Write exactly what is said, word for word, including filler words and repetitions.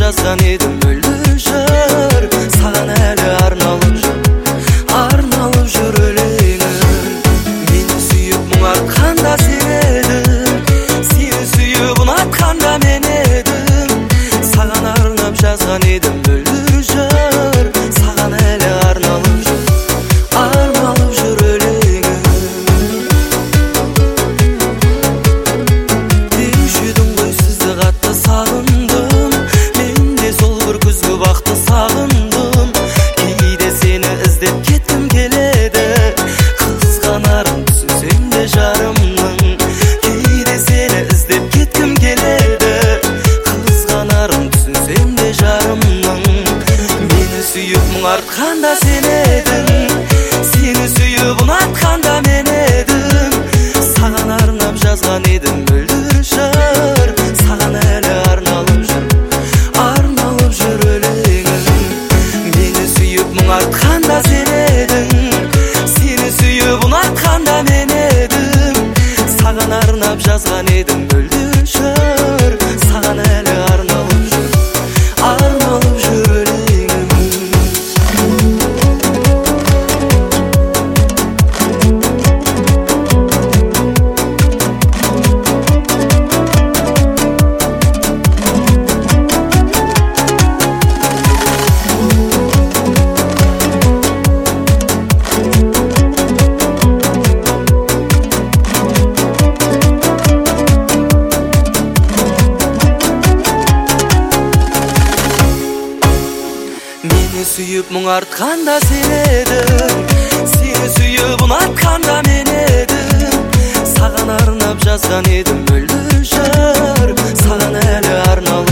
жазган едім мөлдір жыр, саған әлі арналып жүр, арналып жүр өлеңім. Мені сүйіп мұң артқанда сен едің, сені сүйіп ұнатқанда мен едім, саған арнап жазған едім мөлдір жыр, саған әлі арналып жүр, арналып жүр өлеңім. Деуші едің ғой сізді қатты сағындым, мен де сол бір күзгі бақты сағындым. Кейде сені іздеп кеткім келеді, қызғанарым түсінсем де жарымның. Кейде сені іздеп кеткім келеді, қызғанарым түсінсем де жарымның. Мені сүйіп мұң артқанда сен едің, сені сүйіп ұнатқанда мен едім, саған арнап жазған едім мөлдір жыр, саған әлі арналып жүр, арналып жүр өлеңім. Мені сүйіп мұң артқанда сен едің, сені сүйіп ұнатқанда мен едім, саған арнап жазған едім мөлдір жыр, саған әлі арналып жүр, арналып жүр өлеңім. Мені сүйіп мұң артқанда сен едің, сені сүйіп ұнатқанда мен едім, саған арнап жазған едім мөлдір жыр, саған әлі арналып